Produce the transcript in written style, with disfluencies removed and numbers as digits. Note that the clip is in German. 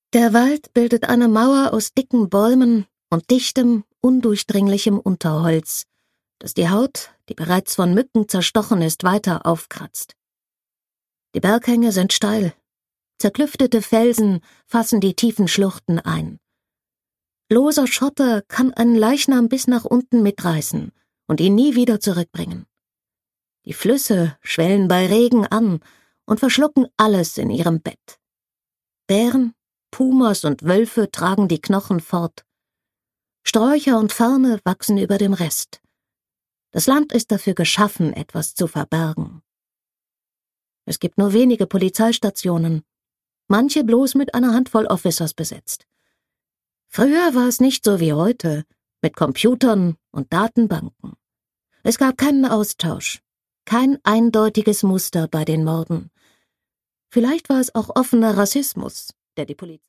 Der Wald bildet eine Mauer aus dicken Bäumen und dichtem, undurchdringlichem Unterholz, das die Haut, die bereits von Mücken zerstochen ist, weiter aufkratzt. Die Berghänge sind steil. Zerklüftete Felsen fassen die tiefen Schluchten ein. Loser Schotter kann einen Leichnam bis nach unten mitreißen und ihn nie wieder zurückbringen. Die Flüsse schwellen bei Regen an und verschlucken alles in ihrem Bett. Bären, Pumas und Wölfe tragen die Knochen fort. Sträucher und Farne wachsen über dem Rest. Das Land ist dafür geschaffen, etwas zu verbergen. Es gibt nur wenige Polizeistationen, manche bloß mit einer Handvoll Officers besetzt. Früher war es nicht so wie heute, mit Computern und Datenbanken. Es gab keinen Austausch, kein eindeutiges Muster bei den Morden. Vielleicht war es auch offener Rassismus, der die Polizei